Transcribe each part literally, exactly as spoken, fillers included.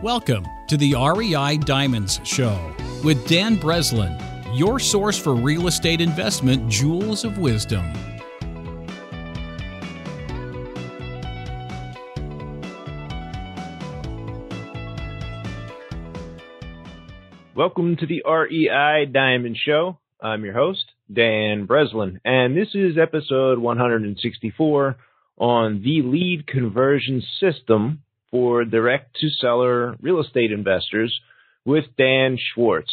Welcome to the R E I Diamonds Show with Dan Breslin, your source for real estate investment jewels of wisdom. Welcome to the R E I Diamond Show. I'm your host, Dan Breslin, and this is episode one hundred sixty-four on the lead conversion system for direct-to-seller real estate investors with Dan Schwartz.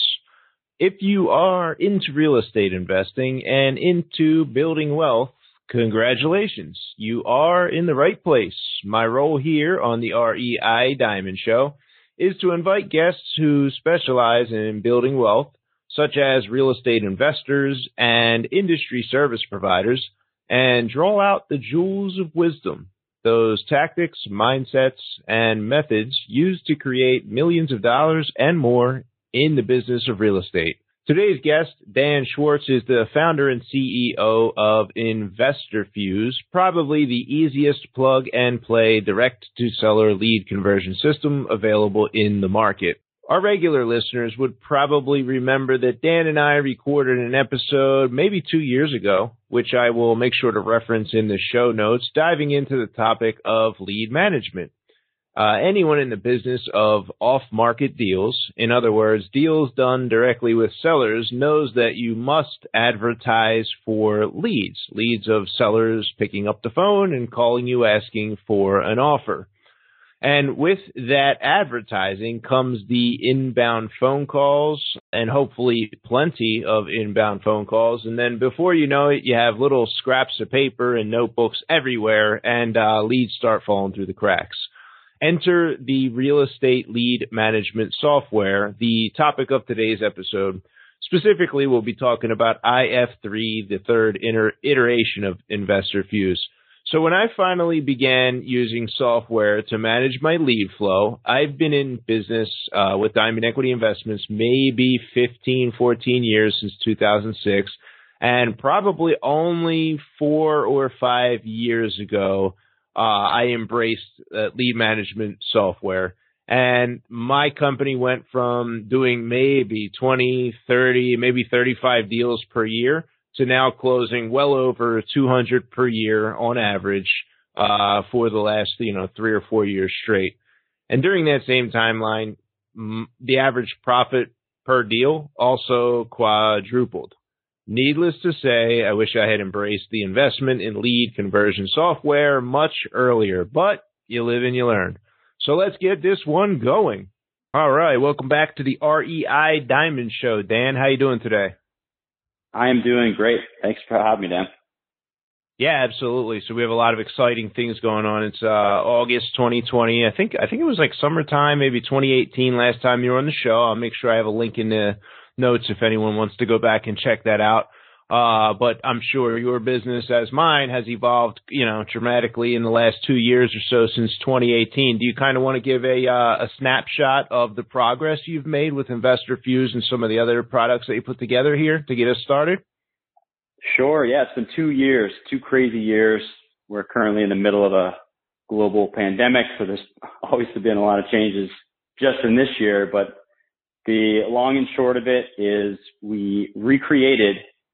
If you are into real estate investing and into building wealth, congratulations. You are in the right place. My role here on the R E I Diamond Show is to invite guests who specialize in building wealth, such as real estate investors and industry service providers, and draw out the jewels of wisdom, those tactics, mindsets, and methods used to create millions of dollars and more in the business of real estate. Today's guest, Dan Schwartz, is the founder and C E O of InvestorFuse, probably the easiest plug-and-play direct-to-seller lead conversion system available in the market. Our regular listeners would probably remember that Dan and I recorded an episode maybe two years ago, which I will make sure to reference in the show notes, diving into the topic of lead management. Uh, anyone in the business of off-market deals, in other words, deals done directly with sellers, knows that you must advertise for leads, leads of sellers picking up the phone and calling you asking for an offer. And with that advertising comes the inbound phone calls and hopefully plenty of inbound phone calls. And then before you know it, you have little scraps of paper and notebooks everywhere, and uh, leads start falling through the cracks. Enter the real estate lead management software, the topic of today's episode. Specifically, we'll be talking about I F three, the third inter- iteration of InvestorFuse. So when I finally began using software to manage my lead flow, I've been in business uh, with Diamond Equity Investments maybe fifteen, fourteen years, since two thousand six, and probably only four or five years ago, uh, I embraced uh, lead management software. And my company went from doing maybe twenty, thirty, maybe thirty-five deals per year to now closing well over two hundred per year on average uh, for the last, you know, three or four years straight. And during that same timeline, m- the average profit per deal also quadrupled. Needless to say, I wish I had embraced the investment in lead conversion software much earlier, but you live and you learn. So let's get this one going. All right, welcome back to the R E I Diamond Show. Dan, how you doing today? I am doing great. Thanks for having me, Dan. Yeah, absolutely. So we have a lot of exciting things going on. It's uh, August twenty twenty. I think I think it was like summertime, maybe twenty eighteen last time you were on the show. I'll make sure I have a link in the notes if anyone wants to go back and check that out. Uh, but I'm sure your business, as mine, has evolved, you know, dramatically in the last two years or so since twenty eighteen. Do you kind of want to give a uh, a snapshot of the progress you've made with InvestorFuse and some of the other products that you put together here to get us started? Sure. Yeah, it's been two years, two crazy years. We're currently in the middle of a global pandemic, so there's always been a lot of changes just in this year. But the long and short of it is we recreated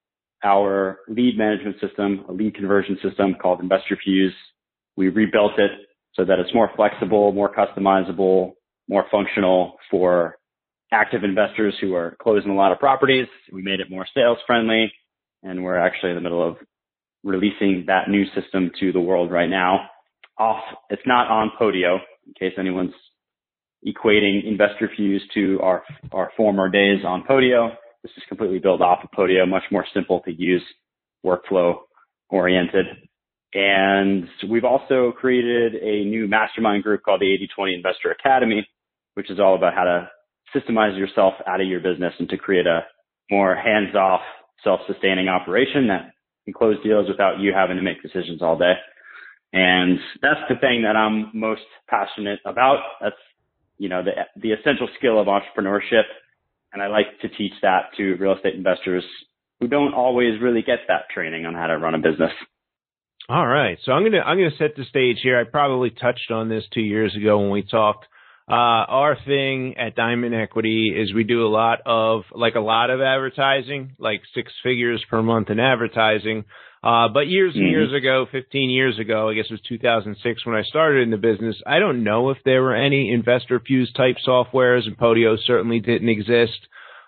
our lead management system, a lead conversion system called InvestorFuse. We rebuilt it so that it's more flexible, more customizable, more functional for active investors who are closing a lot of properties. We made it more sales friendly, and we're actually in the middle of releasing that new system to the world right now. Off, it's not on Podio, in case anyone's equating InvestorFuse to our our former days on Podio. This is completely built off of Podio, much more simple to use, workflow oriented. And we've also created a new mastermind group called the eighty twenty Investor Academy, which is all about how to systemize yourself out of your business and to create a more hands-off, self-sustaining operation that can close deals without you having to make decisions all day. And that's the thing that I'm most passionate about. That's, you know, the the essential skill of entrepreneurship. And I like to teach that to real estate investors who don't always really get that training on how to run a business. All right. So I'm going to, I'm going to set the stage here. I probably touched on this two years ago when we talked. Uh, our thing at Diamond Equity is we do a lot of, like a lot of advertising, like six figures per month in advertising. Uh, but years and years ago, fifteen years ago, I guess it was two thousand six when I started in the business, I don't know if there were any InvestorFuse type softwares, and Podio certainly didn't exist.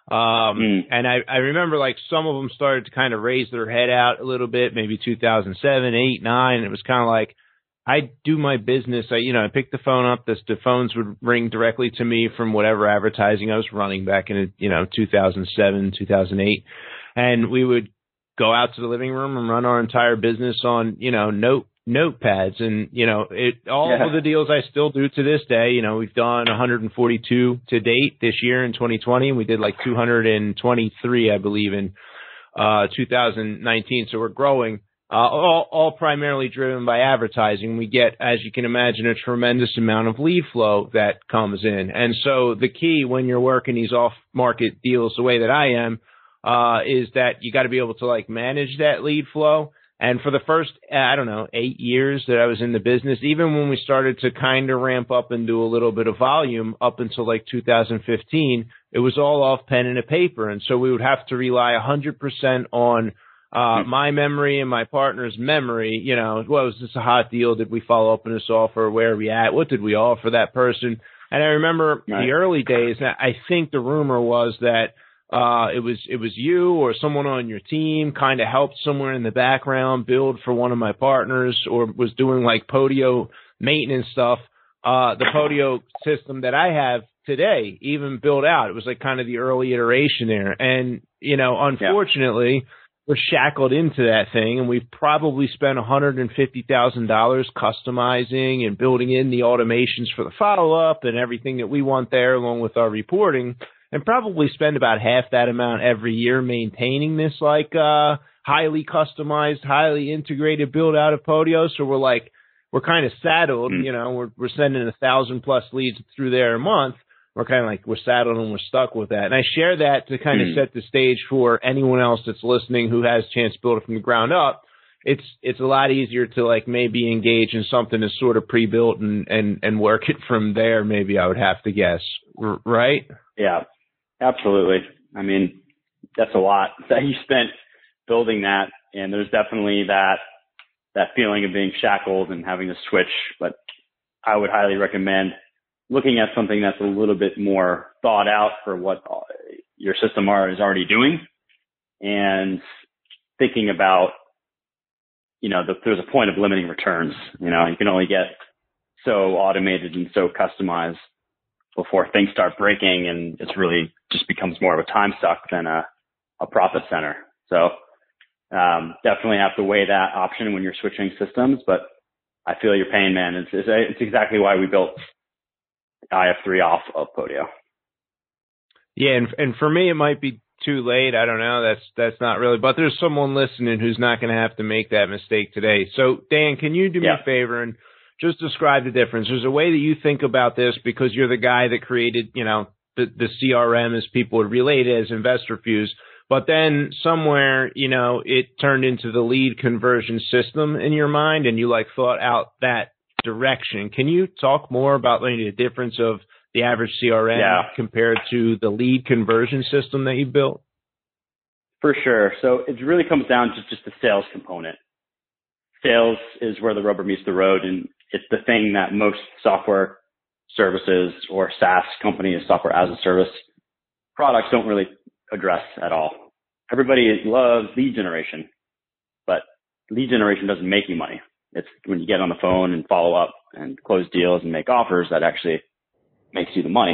Um, mm. and I, I remember like some of them started to kind of raise their head out a little bit, maybe two thousand seven, eight, nine. And it was kind of like, I do my business. I, you know, I picked the phone up. The, the phones would ring directly to me from whatever advertising I was running back in, you know, two thousand seven, two thousand eight. And we would go out to the living room and run our entire business on, you know, note, notepads. And, you know, it, all yeah. of the deals I still do to this day, you know, we've done one hundred forty-two to date this year in twenty twenty. And we did like two hundred twenty-three, I believe, in, uh, two thousand nineteen. So we're growing. Uh, all, all primarily driven by advertising. We get, as you can imagine, a tremendous amount of lead flow that comes in. And so the key when you're working these off-market deals the way that I am, uh, is that you got to be able to like manage that lead flow. And for the first, I don't know, eight years that I was in the business, even when we started to kind of ramp up and do a little bit of volume up until like two thousand fifteen, it was all off pen and a paper. And so we would have to rely one hundred percent on Uh, my memory and my partner's memory, you know, well, was this a hot deal? Did we follow up on this offer? Where are we at? What did we offer that person? And I remember right. the early days, I think the rumor was that, uh, it was, it was you or someone on your team kind of helped somewhere in the background build for one of my partners or was doing like Podio maintenance stuff. Uh, the Podio system that I have today even built out. It was like kind of the early iteration there. And, you know, unfortunately, yeah. we're shackled into that thing, and we've probably spent one hundred fifty thousand dollars customizing and building in the automations for the follow-up and everything that we want there along with our reporting, and probably spend about half that amount every year maintaining this like uh highly customized, highly integrated build-out of Podio. So we're like, we're kind of saddled, you know, we're, we're sending a thousand plus leads through there a month. We're kind of like, we're saddled and we're stuck with that. And I share that to kind of set the stage for anyone else that's listening who has a chance to build it from the ground up. It's, it's a lot easier to like maybe engage in something that's sort of pre-built and, and, and work it from there. Maybe I would have to guess, R- right? Yeah, absolutely. I mean, that's a lot that you spent building that. And there's definitely that, that feeling of being shackled and having to switch, but I would highly recommend looking at something that's a little bit more thought out for what your system are, is already doing, and thinking about, you know, the, there's a point of limiting returns. You know, you can only get so automated and so customized before things start breaking, and it's really just becomes more of a time suck than a, a profit center. So um, definitely have to weigh that option when you're switching systems, but I feel your pain, man. It's, it's, it's exactly why we built I F three off of Podio. Yeah, and and for me, it might be too late. I don't know. That's that's not really. But there's someone listening who's not going to have to make that mistake today. So, Dan, can you do me yeah. a favor and just describe the difference? There's a way that you think about this because you're the guy that created, you know, the, the C R M, as people would relate it, as InvestorFuse. But then somewhere, you know, it turned into the lead conversion system in your mind, and you like thought out that direction. Can you talk more about like, the difference of the average C R M yeah. compared to the lead conversion system that you built? For sure. So it really comes down to just the sales component. Sales is where the rubber meets the road, and it's the thing that most software services or SaaS companies, software as a service products, don't really address at all. Everybody loves lead generation, but lead generation doesn't make you money. It's when you get on the phone and follow up and close deals and make offers that actually makes you the money.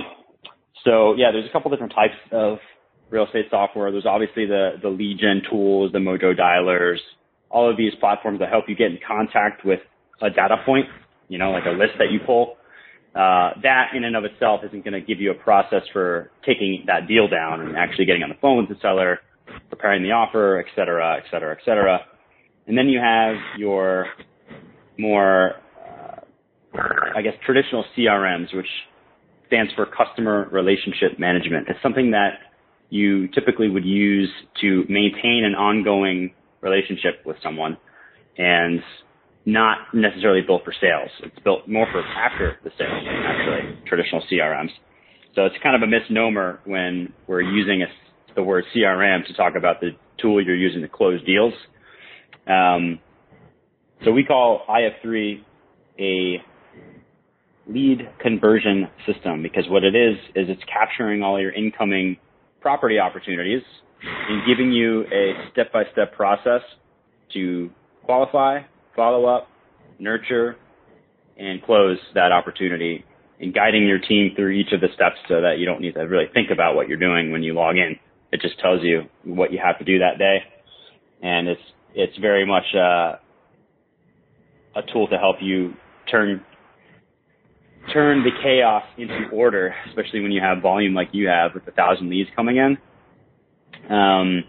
So yeah, there's a couple different types of real estate software. There's obviously the, the lead gen tools, the Mojo dialers, all of these platforms that help you get in contact with a data point, you know, like a list that you pull. Uh, that in and of itself isn't going to give you a process for taking that deal down and actually getting on the phone with the seller, preparing the offer, et cetera, et cetera, et cetera. And then you have your more, uh, I guess, traditional C R Ms, which stands for customer relationship management. It's something that you typically would use to maintain an ongoing relationship with someone. And not necessarily built for sales. It's built more for after the sales, actually, traditional C R Ms. So it's kind of a misnomer when we're using a, the word C R M to talk about the tool you're using to close deals. Um, so we call I F three a lead conversion system because what it is, is it's capturing all your incoming property opportunities and giving you a step-by-step process to qualify, follow up, nurture, and close that opportunity, and guiding your team through each of the steps so that you don't need to really think about what you're doing when you log in. It just tells you what you have to do that day. And it's, it's very much uh, a tool to help you turn, turn the chaos into order, especially when you have volume like you have with a thousand leads coming in. Um,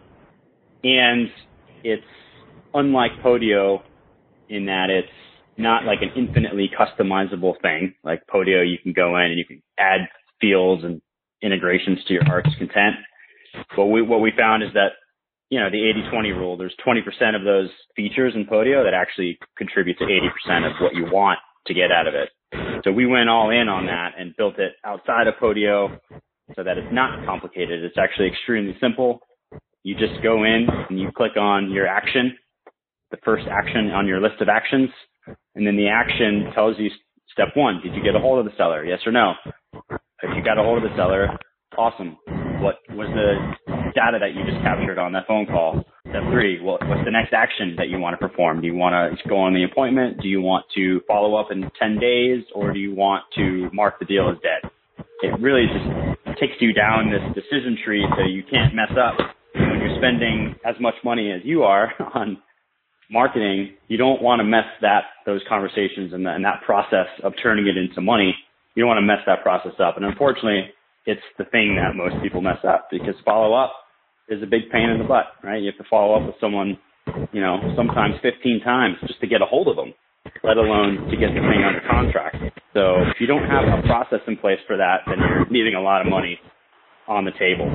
and it's unlike Podio in that it's not like an infinitely customizable thing. Like Podio, you can go in and you can add fields and integrations to your heart's content. But we, what we found is that, you know, the eighty twenty rule, there's twenty percent of those features in Podio that actually contribute to eighty percent of what you want to get out of it. So we went all in on that and built it outside of Podio so that it's not complicated. It's actually extremely simple. You just go in and you click on your action, the first action on your list of actions, and then the action tells you step one, did you get a hold of the seller? Yes or no? If you got a hold of the seller, awesome. What was the data that you just captured on that phone call? Step three, well, what's the next action that you want to perform? Do you want to go on the appointment? Do you want to follow up in ten days? Or do you want to mark the deal as dead? It really just takes you down this decision tree so you can't mess up. And when you're spending as much money as you are on marketing, you don't want to mess that, those conversations and, the, and that process of turning it into money. You don't want to mess that process up. And unfortunately, it's the thing that most people mess up because follow up is a big pain in the butt, right? You have to follow up with someone, you know, sometimes fifteen times just to get a hold of them, let alone to get the thing under contract. So if you don't have a process in place for that, then you're leaving a lot of money on the table.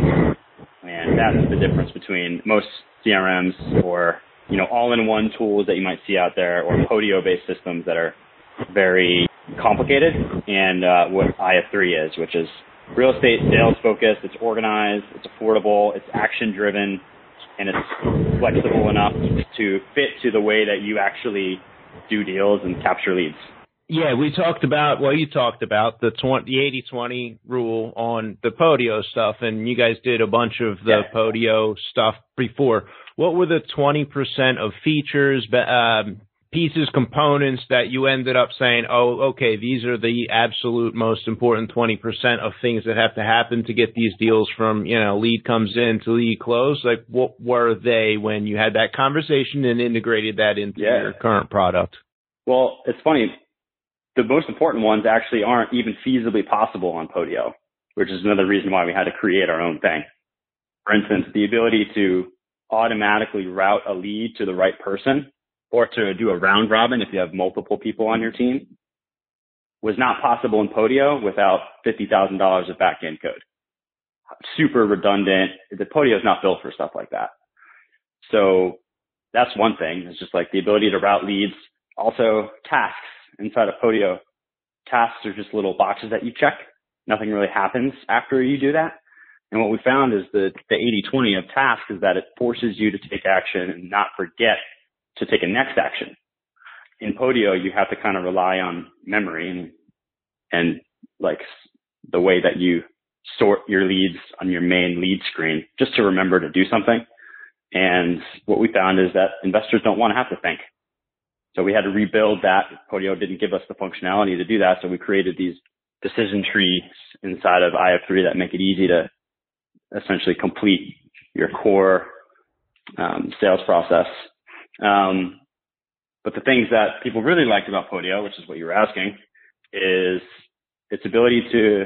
And that's the difference between most C R Ms or, you know, all-in-one tools that you might see out there or Podio-based systems that are very complicated and uh, what I F three is, which is real estate sales focused, it's organized, it's affordable, it's action driven, and it's flexible enough to fit to the way that you actually do deals and capture leads. Yeah, we talked about, well, you talked about the eighty twenty rule on the Podio stuff, and you guys did a bunch of the yeah. Podio stuff before. What were the twenty percent of features, um, pieces, components that you ended up saying, oh, okay, these are the absolute most important twenty percent of things that have to happen to get these deals from, you know, lead comes in to lead close? Like, what were they when you had that conversation and integrated that into yeah. your current product? Well, it's funny. The most important ones actually aren't even feasibly possible on Podio, which is another reason why we had to create our own thing. For instance, the ability to automatically route a lead to the right person or to do a round robin if you have multiple people on your team was not possible in Podio without fifty thousand dollars of back-end code. Super redundant. The Podio is not built for stuff like that. So that's one thing. It's just like the ability to route leads. Also tasks inside of Podio. Tasks are just little boxes that you check. Nothing really happens after you do that. And what we found is that the eighty twenty of tasks is that it forces you to take action and not forget to take a next action. In Podio, you have to kind of rely on memory and, and like the way that you sort your leads on your main lead screen just to remember to do something. And what we found is that investors don't want to have to think. So we had to rebuild that. Podio didn't give us the functionality to do that. So we created these decision trees inside of I F three that make it easy to essentially complete your core um, sales process. Um, but the things that people really liked about Podio, which is what you were asking, is its ability to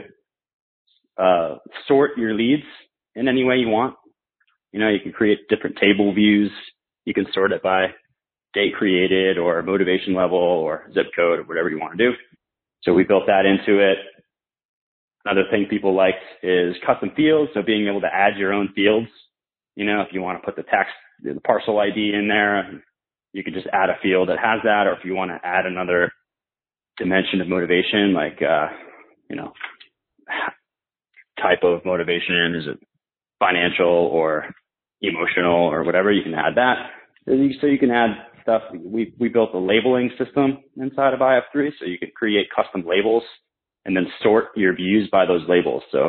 uh, sort your leads in any way you want. You know, you can create different table views. You can sort it by date created or motivation level or zip code or whatever you want to do. So we built that into it. Another thing people liked is custom fields. So being able to add your own fields, you know, if you want to put the tax, the parcel I D in there, you could just add a field that has that, or if you want to add another dimension of motivation, like, uh, you know, type of motivation, is it financial or emotional or whatever, you can add that. So you can add stuff. We, we built a labeling system inside of I F three, so you can create custom labels and then sort your views by those labels. So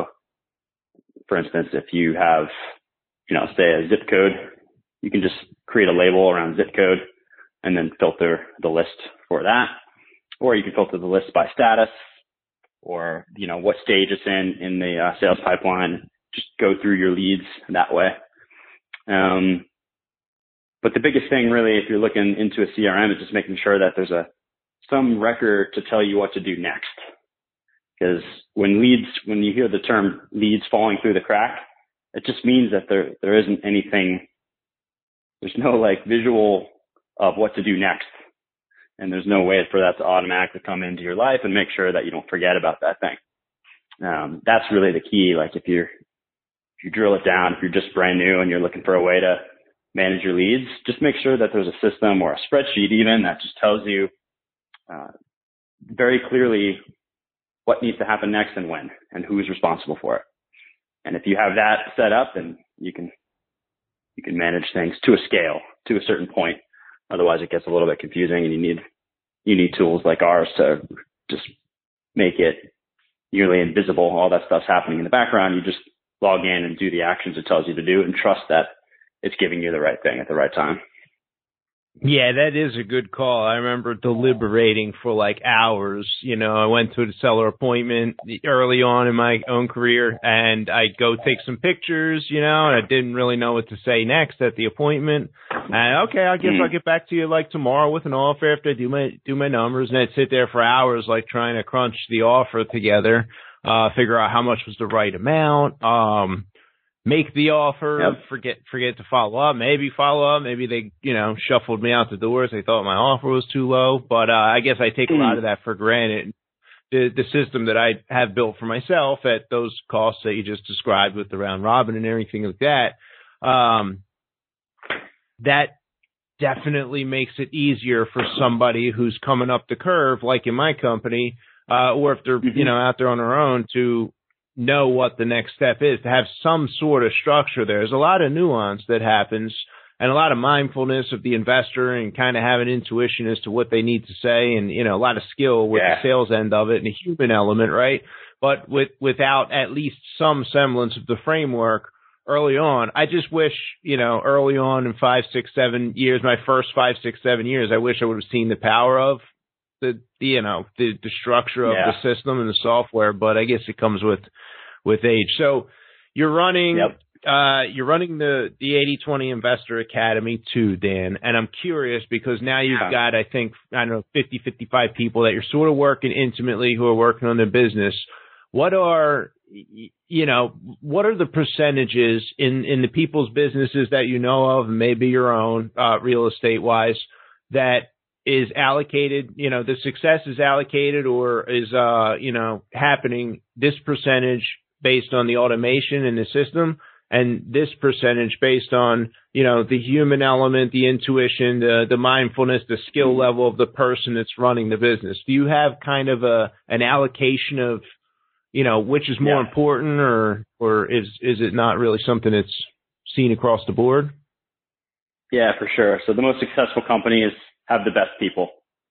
for instance, if you have, you know, say a zip code, you can just create a label around zip code and then filter the list for that. Or you can filter the list by status, or, you know, what stage it's in, in the uh, sales pipeline. Just go through your leads that way. Um, but the biggest thing really, if you're looking into a C R M, is just making sure that there's a, some record to tell you what to do next. Because when leads, when you hear the term leads falling through the crack, it just means that there, there isn't anything, there's no like visual of what to do next. And there's no way for that to automatically come into your life and make sure that you don't forget about that thing. Um, that's really the key. Like if you're, if you drill it down, if you're just brand new and you're looking for a way to manage your leads, just make sure that there's a system or a spreadsheet even that just tells you, uh, very clearly what needs to happen next and when, and who's responsible for it. And if you have that set up, then you can, you can manage things to a scale, to a certain point. Otherwise it gets a little bit confusing, and you need, you need tools like ours to just make it nearly invisible. All that stuff's happening in the background. You just log in and do the actions it tells you to do, and trust that it's giving you the right thing at the right time. Yeah, that is a good call. I remember deliberating for like hours. You know, I went to a seller appointment early on in my own career, and I'd go take some pictures, you know, and I didn't really know what to say next at the appointment. And okay, I guess mm. I'll get back to you like tomorrow with an offer after I do my, do my numbers. And I'd sit there for hours, like trying to crunch the offer together, uh, figure out how much was the right amount, um, make the offer, yep. forget, forget to follow up, maybe follow up. Maybe they, you know, shuffled me out the doors. They thought my offer was too low, but, uh, I guess I take mm. a lot of that for granted. The, the system that I have built for myself at those costs that you just described with the round robin and everything like that, um, that definitely makes it easier for somebody who's coming up the curve, like in my company, uh, or if they're, mm-hmm. you know, out there on their own, to know what the next step is, to have some sort of structure there. There's a lot of nuance that happens, and a lot of mindfulness of the investor, and kind of have an intuition as to what they need to say, and, you know, a lot of skill with yeah. the sales end of it and a human element, right? But with, without at least some semblance of the framework early on, I just wish, you know, early on in five, six, seven years, my first five, six, seven years, I wish I would have seen the power of the, the you know, the, the structure of yeah. the system and the software, but I guess it comes with, with age. So you're running, yep. uh, you're running the, the eighty twenty Investor Academy too, Dan. And I'm curious because now you've yeah. got, I think, I don't know, fifty, fifty-five people that you're sort of working intimately, who are working on their business. What are, you know, what are the percentages in, in the people's businesses that you know of, maybe your own, uh, real estate wise, that is allocated, you know, the success is allocated or is, uh, you know, happening this percentage based on the automation in the system, and this percentage based on, you know, the human element, the intuition, the, the mindfulness, the skill level of the person that's running the business? Do you have kind of a, an allocation of, you know, which is more yeah. important, or, or is, is it not really something that's seen across the board? Yeah, for sure. So the most successful companies have the best people.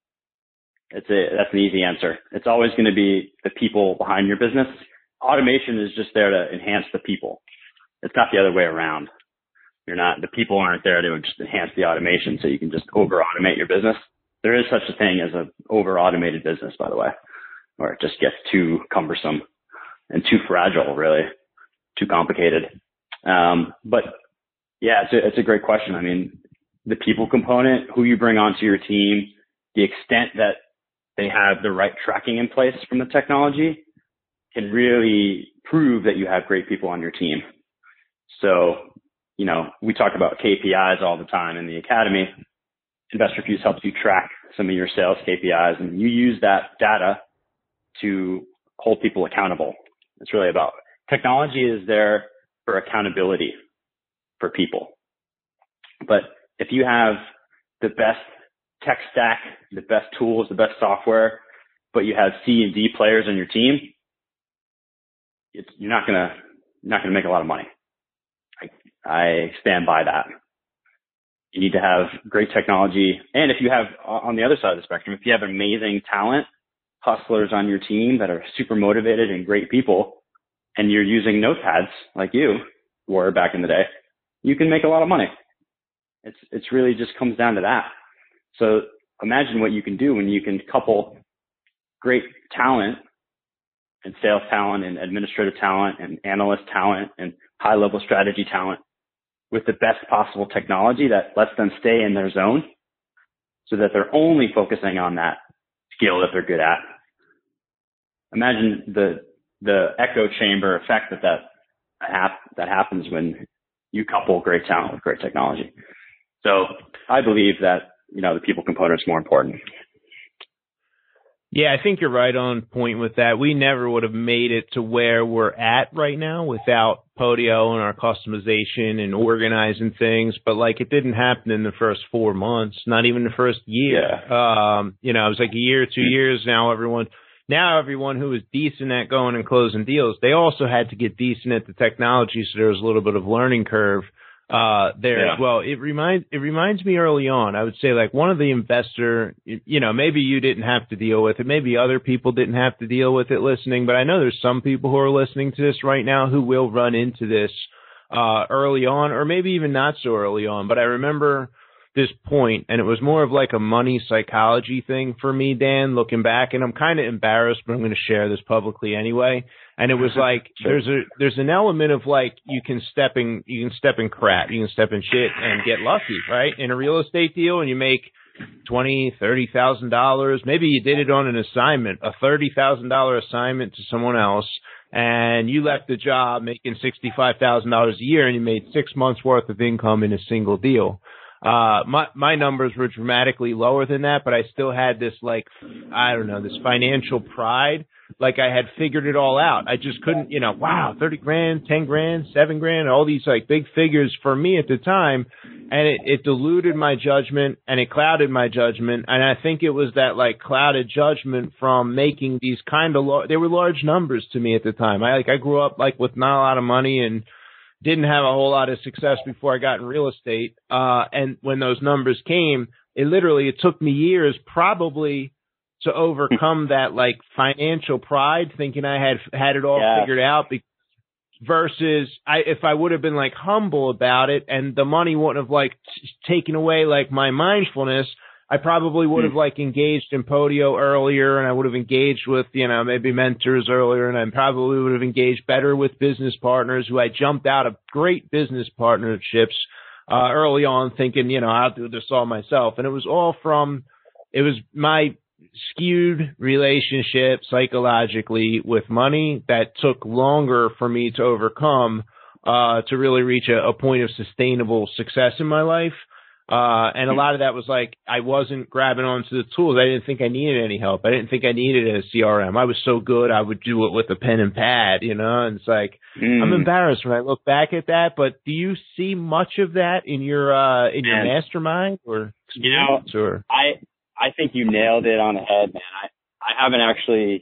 It's a, that's an easy answer. It's always going to be the people behind your business. Automation is just there to enhance the people. It's not the other way around. You're not, the people aren't there to just enhance the automation so you can just over automate your business. There is such a thing as an over automated business, by the way, where it just gets too cumbersome and too fragile, really, too complicated. Um, but yeah, it's a, it's a great question. I mean, the people component, who you bring onto your team, the extent that they have the right tracking in place from the technology can really prove that you have great people on your team. So, you know, we talk about K P Is all the time in the academy. InvestorFuse helps you track some of your sales K P Is, and you use that data to hold people accountable. It's really about technology is there for accountability for people. But if you have the best tech stack, the best tools, the best software, but you have C and D players on your team, it's, you're not gonna not gonna make a lot of money. I, I stand by that. You need to have great technology, and if you have on the other side of the spectrum, if you have amazing talent, hustlers on your team that are super motivated and great people, and you're using notepads like you were back in the day, you can make a lot of money. It's it's really just comes down to that. So imagine what you can do when you can couple great talent and sales talent and administrative talent and analyst talent and high level strategy talent with the best possible technology that lets them stay in their zone so that they're only focusing on that skill that they're good at. Imagine the the echo chamber effect that that, hap- that happens when you couple great talent with great technology. So I believe that, you know, the people component is more important. Yeah, I think you're right on point with that. We never would have made it to where we're at right now without Podio and our customization and organizing things. But like, it didn't happen in the first four months, not even the first year. Yeah. Um, you know, it was like a year, two years. Now everyone, now everyone who was decent at going and closing deals, they also had to get decent at the technology. So there was a little bit of learning curve uh there yeah. as well. It reminds it reminds me early on, I would say, like, one of the investor, you know, maybe you didn't have to deal with it, maybe other people didn't have to deal with it listening, but I know there's some people who are listening to this right now who will run into this uh early on, or maybe even not so early on. But I remember this point, and it was more of like a money psychology thing for me, Dan, looking back, and I'm kind of embarrassed, but I'm going to share this publicly anyway. And it was like, sure. there's a, there's an element of like, you can step in, you can step in crap, you can step in shit and get lucky, right? In a real estate deal, and you make twenty, thirty thousand dollars. Maybe you did it on an assignment, a thirty thousand dollar assignment to someone else, and you left the job making sixty-five thousand dollars a year, and you made six months worth of income in a single deal. Uh, my, my numbers were dramatically lower than that, but I still had this, like, I don't know, this financial pride. Like, I had figured it all out. I just couldn't, you know, wow, thirty grand, ten grand, seven grand, all these like big figures for me at the time. And it, it diluted my judgment and it clouded my judgment. And I think it was that like clouded judgment from making these kind of, lo- they were large numbers to me at the time. I like, I grew up like with not a lot of money and didn't have a whole lot of success before I got in real estate. Uh, and when those numbers came, it literally, it took me years probably to overcome that like financial pride, thinking I had had it all yeah. figured out. Because versus I, if I would have been like humble about it and the money wouldn't have like t- taken away like my mindfulness, I probably would have like engaged in Podio earlier, and I would have engaged with, you know, maybe mentors earlier, and I probably would have engaged better with business partners who I jumped out of great business partnerships uh, early on thinking, you know, I'll do this all myself. And it was all from, it was my skewed relationship psychologically with money that took longer for me to overcome uh, to really reach a, a point of sustainable success in my life. Uh, and a lot of that was like, I wasn't grabbing onto the tools. I didn't think I needed any help. I didn't think I needed a C R M. I was so good, I would do it with a pen and pad, you know, and it's like, mm. I'm embarrassed when I look back at that, but do you see much of that in your, uh, in your and, mastermind or, you know, or? I, I think you nailed it on the head, man. I, I haven't actually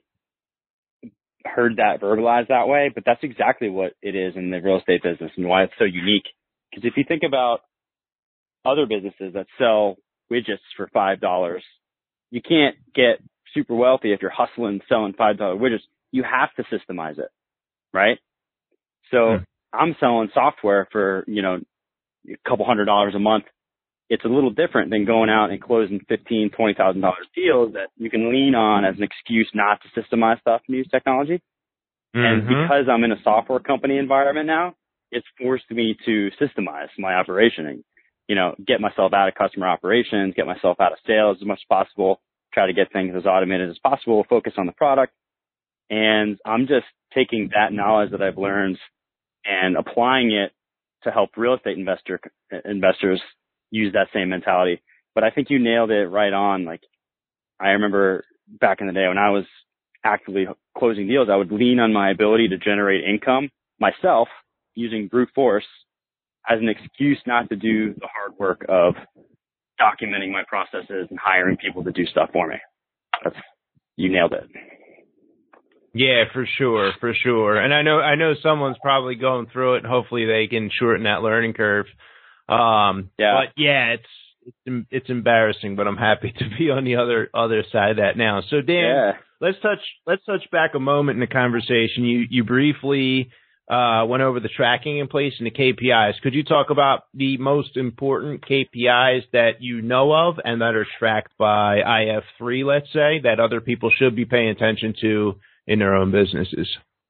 heard that verbalized that way, but that's exactly what it is in the real estate business and why it's so unique. Because if you think about other businesses that sell widgets for five dollars, you can't get super wealthy if you're hustling, selling five dollar widgets. You have to systemize it, right? So mm. I'm selling software for, you know, a couple hundred dollars a month. It's a little different than going out and closing fifteen, twenty thousand dollars deals that you can lean on as an excuse not to systemize stuff and use technology. Mm-hmm. And because I'm in a software company environment now, it's forced me to systemize my operation and, you know, get myself out of customer operations, get myself out of sales as much as possible, try to get things as automated as possible, focus on the product. And I'm just taking that knowledge that I've learned and applying it to help real estate investor investors use that same mentality. But I think you nailed it right on. Like, I remember back in the day when I was actively closing deals, I would lean on my ability to generate income myself using brute force as an excuse not to do the hard work of documenting my processes and hiring people to do stuff for me. That's, you nailed it. Yeah, for sure, for sure. And I know, I know someone's probably going through it, and hopefully they can shorten that learning curve. Um, yeah. But yeah, it's it's it's embarrassing, but I'm happy to be on the other other side of that now. So Dan, yeah. let's touch let's touch back a moment in the conversation. You you briefly uh, went over the tracking in place and the K P Is. Could you talk about the most important K P Is that you know of and that are tracked by I F three, let's say, that other people should be paying attention to in their own businesses?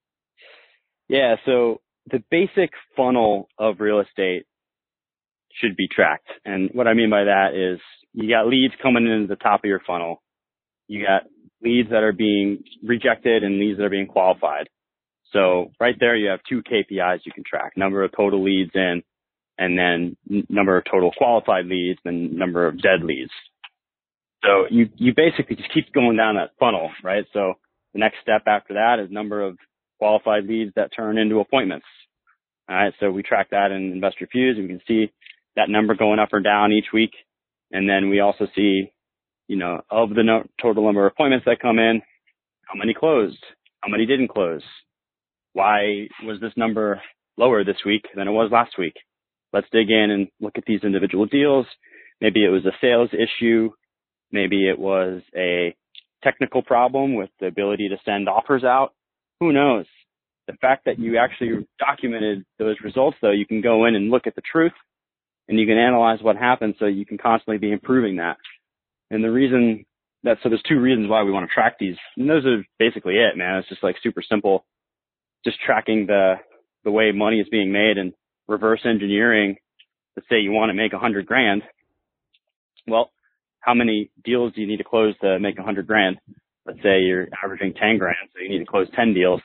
Yeah, so the basic funnel of real estate should be tracked. And what I mean by that is you got leads coming into the top of your funnel. You got leads that are being rejected and leads that are being qualified. So right there you have two K P Is you can track: number of total leads in, and then number of total qualified leads, and number of dead leads. So you, you basically just keep going down that funnel, right? So the next step after that is number of qualified leads that turn into appointments. All right. So we track that in Investor Fuse. We can see that number going up or down each week. And then we also see, you know, of the no- total number of appointments that come in, how many closed, how many didn't close. Why was this number lower this week than it was last week? Let's dig in and look at these individual deals. Maybe it was a sales issue. Maybe it was a technical problem with the ability to send offers out. Who knows? The fact that you actually documented those results, though, you can go in and look at the truth, and you can analyze what happened, so you can constantly be improving that. And the reason that, so there's two reasons why we want to track these. And those are basically it, man. It's just like super simple. Just tracking the, the way money is being made and reverse engineering. Let's say you want to make a hundred grand. Well, how many deals do you need to close to make a hundred grand? Let's say you're averaging ten grand, so you need to close ten deals.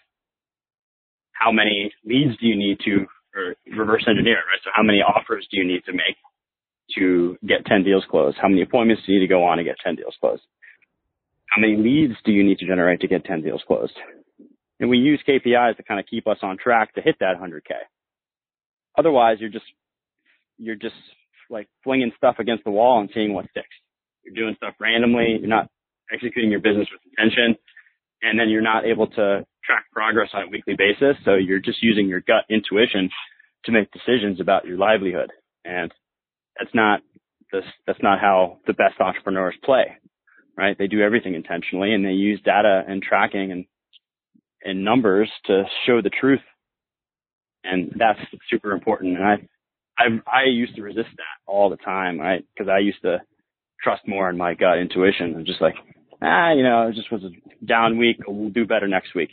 How many leads do you need to or reverse engineer, right? So how many offers do you need to make to get ten deals closed? How many appointments do you need to go on to get ten deals closed? How many leads do you need to generate to get ten deals closed? And we use K P Is to kind of keep us on track to hit that one hundred K. Otherwise, you're just, you're just like flinging stuff against the wall and seeing what sticks. You're doing stuff randomly. You're not executing your business with intention. And then you're not able to track progress on a weekly basis. So you're just using your gut intuition to make decisions about your livelihood. And that's not this, that's not how the best entrepreneurs play, right? They do everything intentionally, and they use data and tracking and, and numbers to show the truth. And that's super important. And I, I, I used to resist that all the time, right? Because I used to trust more in my gut intuition and just like, ah, you know, it just was a down week. We'll do better next week.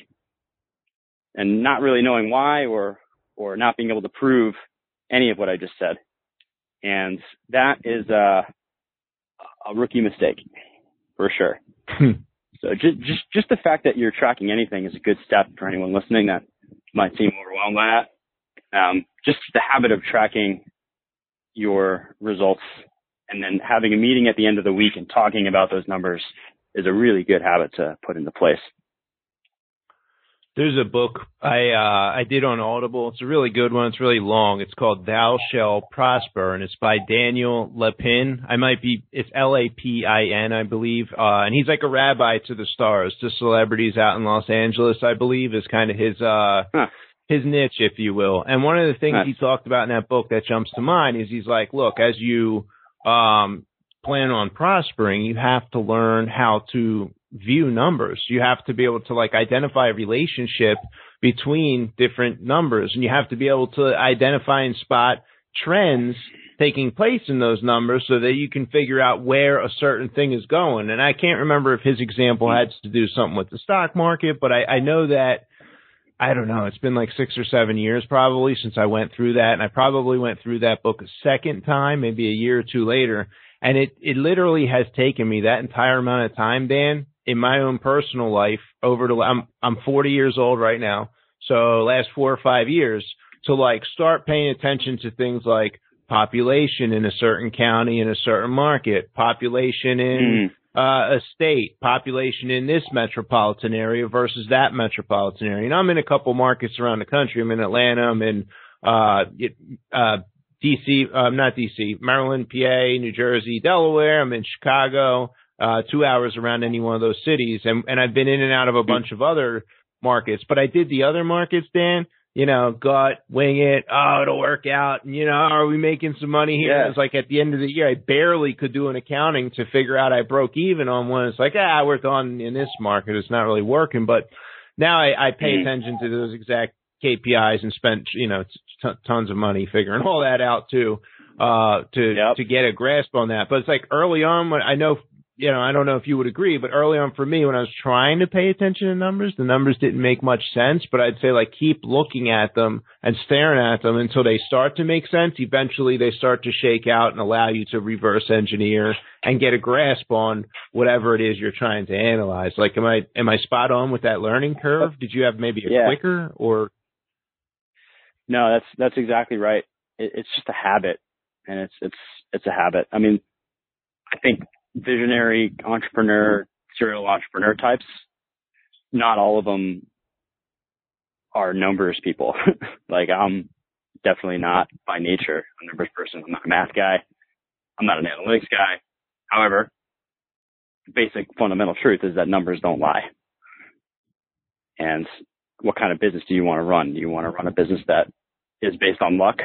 And not really knowing why, or, or not being able to prove any of what I just said. And that is a, a rookie mistake for sure. So just, just, just the fact that you're tracking anything is a good step for anyone listening that might seem overwhelmed by that. Um, just the habit of tracking your results and then having a meeting at the end of the week and talking about those numbers is a really good habit to put into place. There's a book I uh, I did on Audible. It's a really good one. It's really long. It's called Thou Shall Prosper, and it's by Daniel Lapin. I might be, it's L A P I N, I believe. Uh, and he's like a rabbi to the stars, to celebrities out in Los Angeles, I believe, is kind of his uh, huh. his niche, if you will. And one of the things nice. he talked about in that book that jumps to mind is he's like, look, as you um, plan on prospering, you have to learn how to view numbers. You have to be able to like identify a relationship between different numbers, and you have to be able to identify and spot trends taking place in those numbers so that you can figure out where a certain thing is going. And I can't remember if his example had to do something with the stock market, but I, I know that, I don't know, it's been like six or seven years probably since I went through that. And I probably went through that book a second time, maybe a year or two later. And it, it literally has taken me that entire amount of time, Dan, in my own personal life over to, I'm, I'm forty years old right now. So last four or five years to like start paying attention to things like population in a certain county, in a certain market, population in mm. uh, a state, population in this metropolitan area versus that metropolitan area. And I'm in a couple markets around the country. I'm in Atlanta. I'm in, uh, it, uh, D C, um, not D C, Maryland, P A, New Jersey, Delaware. I'm in Chicago, uh, two hours around any one of those cities. And, and I've been in and out of a bunch of other markets, but I did the other markets, Dan, you know, gut, wing it. Oh, it'll work out. And, you know, are we making some money here? Yeah. It was like at the end of the year, I barely could do an accounting to figure out I broke even on one. It's like, ah, we're done in this market. It's not really working. But now I, I pay mm-hmm. attention to those exact K P Is and spent, you know, t- tons of money figuring all that out too, uh, to, yep. to get a grasp on that. But it's like early on when I know, you know, I don't know if you would agree, but early on for me, when I was trying to pay attention to numbers, the numbers didn't make much sense, but I'd say like keep looking at them and staring at them until they start to make sense. Eventually they start to shake out and allow you to reverse engineer and get a grasp on whatever it is you're trying to analyze. Like, am I, am I spot on with that learning curve? Did you have maybe a yeah. quicker or? No, that's, that's exactly right. It, it's just a habit, and it's, it's, it's a habit. I mean, I think visionary entrepreneur, serial entrepreneur types, not all of them are numbers people. Like, I'm definitely not by nature a numbers person. I'm not a math guy. I'm not an analytics guy. However, the basic fundamental truth is that numbers don't lie. And what kind of business do you want to run? Do you want to run a business that is based on luck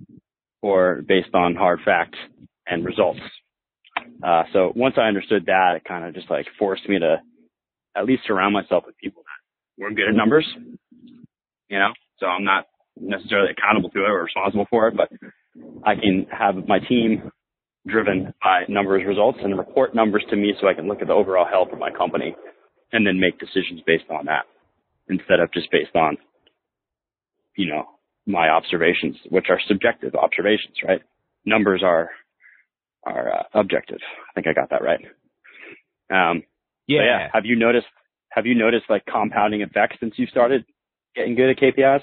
or based on hard facts and results? Uh, so once I understood that, it kind of just like forced me to at least surround myself with people that were good at numbers, you know, so I'm not necessarily accountable to it or responsible for it, but I can have my team driven by numbers results and report numbers to me so I can look at the overall health of my company and then make decisions based on that instead of just based on, you know, my observations, which are subjective observations, right? Numbers are, are uh, objective. I think I got that right. Um, yeah. yeah. Have you noticed, have you noticed like compounding effects since you started getting good at K P Is?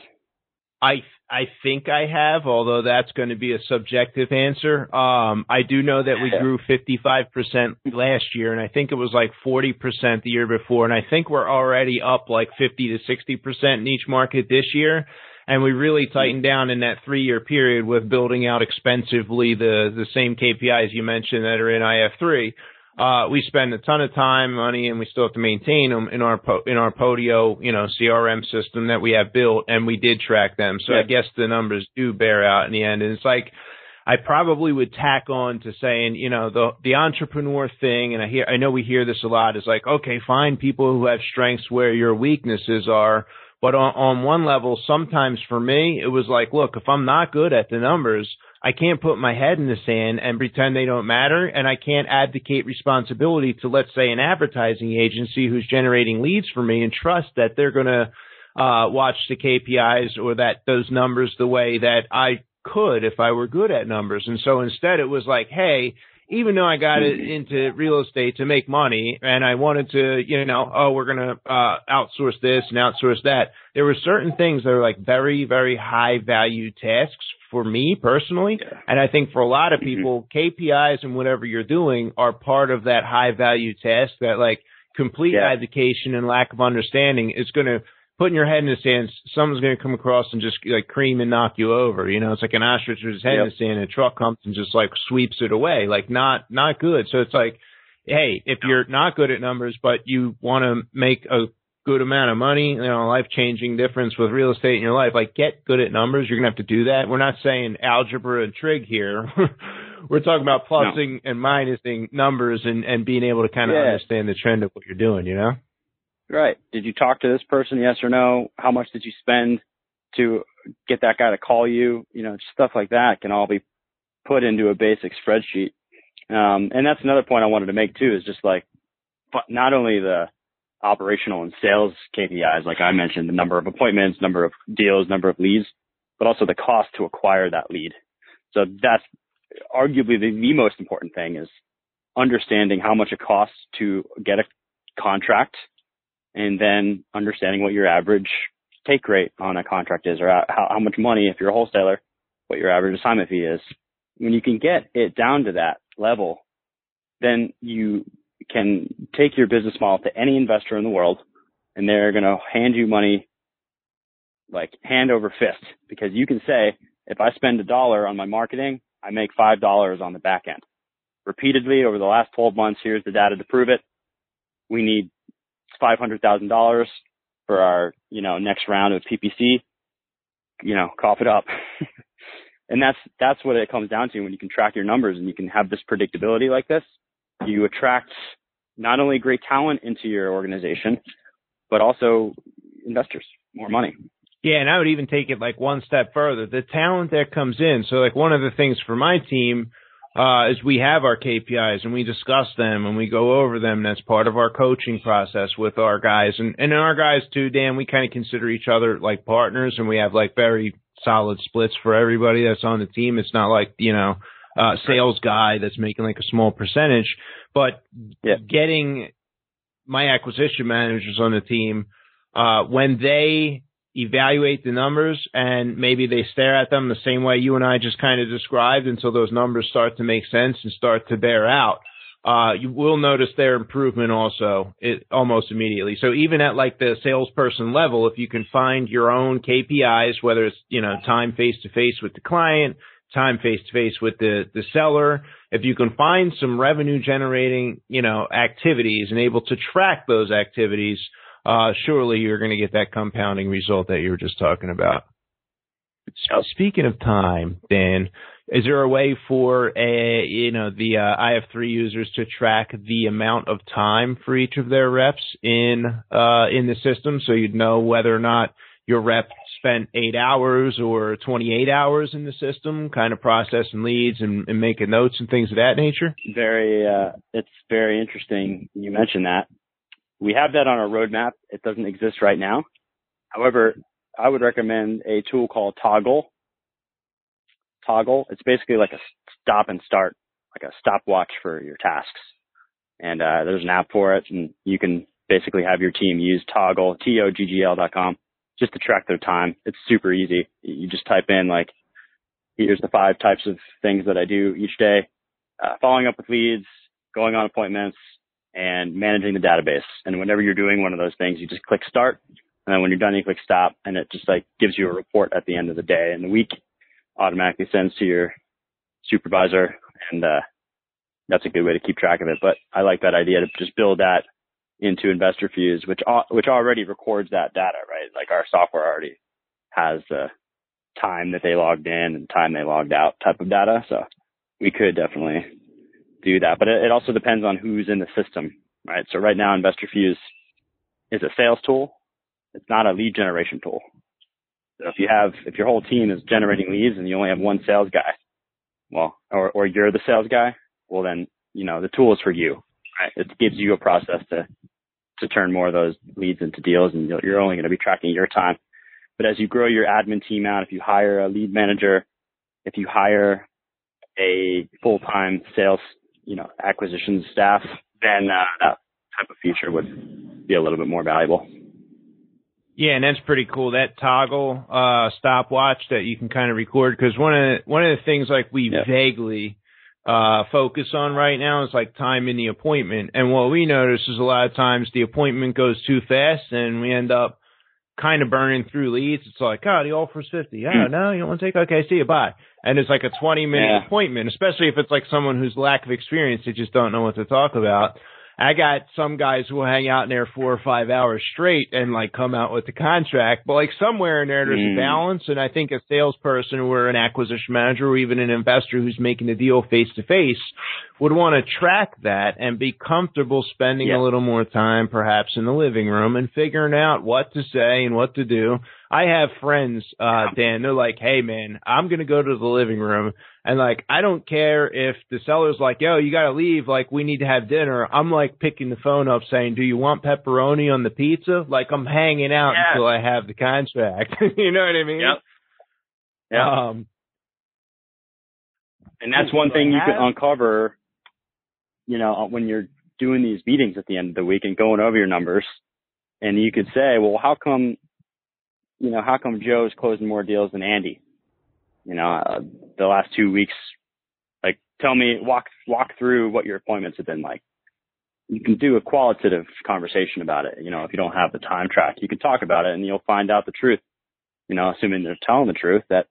I I think I have, although that's going to be a subjective answer. Um, I do know that we yeah. grew fifty-five percent last year, and I think it was like forty percent the year before, and I think we're already up like fifty to sixty percent in each market this year. And we really tightened down in that three-year period with building out expensively the, the same K P Is you mentioned that are in I F three. Uh, we spend a ton of time, money, and we still have to maintain them in our, po- in our Podio, you know, C R M system that we have built, and we did track them. So yeah. I guess the numbers do bear out in the end. And it's like, I probably would tack on to saying, you know, the, the entrepreneur thing, and I hear, I know we hear this a lot, is like, okay, find people who have strengths where your weaknesses are. But on, on one level, sometimes for me, it was like, look, if I'm not good at the numbers, I can't put my head in the sand and pretend they don't matter, and I can't abdicate responsibility to, let's say, an advertising agency who's generating leads for me and trust that they're going to uh watch the K P Is or that those numbers the way that I could if I were good at numbers. And so instead it was like, hey, even though I got it into real estate to make money and I wanted to, you know, oh, we're going to uh outsource this and outsource that, there were certain things that are like very, very high value tasks for me personally. Yeah. And I think for a lot of people, mm-hmm. K P Is and whatever you're doing are part of that high value task that like complete yeah. education and lack of understanding is going to put in your head in the sand. Someone's going to come across and just like cream and knock you over. You know, it's like an ostrich with his head yep. in the sand and a truck comes and just like sweeps it away. Like not, not good. So it's like, hey, if you're not good at numbers, but you want to make a good amount of money, you know, life-changing difference with real estate in your life, like get good at numbers. You're going to have to do that. We're not saying algebra and trig here. We're talking about plussing no. and minusing numbers and, and being able to kind of yeah. understand the trend of what you're doing, you know? Right. Did you talk to this person? Yes or no? How much did you spend to get that guy to call you? You know, stuff like that can all be put into a basic spreadsheet. Um, and that's another point I wanted to make too, is just like, but not only the operational and sales K P Is, like I mentioned, the number of appointments, number of deals, number of leads, but also the cost to acquire that lead. So that's arguably the, the most important thing, is understanding how much it costs to get a contract, and then understanding what your average take rate on a contract is, or how, how much money, if you're a wholesaler, what your average assignment fee is. When you can get it down to that level, then you can take your business model to any investor in the world, and they're going to hand you money like hand over fist, because you can say, if I spend a dollar on my marketing, I make five dollars on the back end. Repeatedly over the last twelve months, here's the data to prove it. We need five hundred thousand dollars for our, you know, next round of P P C. You know, cough it up. And that's, that's what it comes down to when you can track your numbers and you can have this predictability like this. You attract not only great talent into your organization, but also investors, more money. Yeah, and I would even take it like one step further. The talent that comes in. So like one of the things for my team uh, is we have our K P Is and we discuss them and we go over them. That's part of our coaching process with our guys. And, and our guys too, Dan, we kind of consider each other like partners, and we have like very solid splits for everybody that's on the team. It's not like, you know, uh, sales guy that's making like a small percentage, but yeah. getting my acquisition managers on the team, uh, when they evaluate the numbers and maybe they stare at them the same way you and I just kind of described until those numbers start to make sense and start to bear out, uh, you will notice their improvement also it, almost immediately. So even at like the salesperson level, if you can find your own K P Is, whether it's, you know, time face to face with the client, time face to face with the, the seller, if you can find some revenue generating, you know, activities and able to track those activities, uh, surely you're going to get that compounding result that you were just talking about. Speaking of time, Dan, is there a way for a, you know, the uh, I F three users to track the amount of time for each of their reps in uh, in the system, so you'd know whether or not your rep spent eight hours or twenty-eight hours in the system, kind of processing leads and, and making notes and things of that nature? Very, uh, it's very interesting you mentioned that. We have that on our roadmap. It doesn't exist right now. However, I would recommend a tool called Toggl. Toggl. It's basically like a stop and start, like a stopwatch for your tasks. And uh, there's an app for it, and you can basically have your team use Toggl, T O G G L dot com, just to track their time. It's super easy. You just type in, like, here's the five types of things that I do each day, uh, following up with leads, going on appointments, and managing the database. And whenever you're doing one of those things, you just click start. And then when you're done, you click stop, and it just like gives you a report at the end of the day. And the week automatically sends to your supervisor, and uh, that's a good way to keep track of it. But I like that idea to just build that into InvestorFuse, which which already records that data, right? Like our software already has the time that they logged in and time they logged out type of data. So we could definitely do that. But it, it also depends on who's in the system, right? So right now, InvestorFuse is a sales tool. It's not a lead generation tool. So if you have, if your whole team is generating leads and you only have one sales guy, well, or, or you're the sales guy, well then, you know, the tool is for you, right? It gives you a process to, to turn more of those leads into deals, and you're only going to be tracking your time. But as you grow your admin team out, if you hire a lead manager, if you hire a full-time sales, you know, acquisition staff, then uh, that type of feature would be a little bit more valuable. Yeah, and that's pretty cool. That Toggl uh, stopwatch that you can kind of record, because one of the, one of the things like we yeah. vaguely uh, focus on right now is like time in the appointment. And what we notice is a lot of times the appointment goes too fast, and we end up kind of burning through leads. It's like, oh, the offer's fifty. Oh, no, you don't want to take? Okay, see you, bye. And it's like a twenty minute yeah. appointment, especially if it's like someone who's lack of experience. They just don't know what to talk about. I got some guys who will hang out in there four or five hours straight and like come out with the contract. But like somewhere in there, there's mm. a balance. And I think a salesperson or an acquisition manager or even an investor who's making the deal face to face would want to track that and be comfortable spending yeah. a little more time perhaps in the living room and figuring out what to say and what to do. I have friends, uh, Dan, they're like, hey man, I'm going to go to the living room. And like, I don't care if the seller's like, yo, you got to leave. Like, we need to have dinner. I'm like picking the phone up saying, do you want pepperoni on the pizza? Like, I'm hanging out yeah. until I have the contract. You know what I mean? Yep. Yeah. Um, and that's one thing you can uncover, you know, when you're doing these meetings at the end of the week and going over your numbers. And you could say, well, how come, you know, how come Joe's closing more deals than Andy? You know, uh, the last two weeks, like, tell me, walk, walk through what your appointments have been like. You can do a qualitative conversation about it. You know, if you don't have the time track, you can talk about it and you'll find out the truth, you know, assuming they're telling the truth, that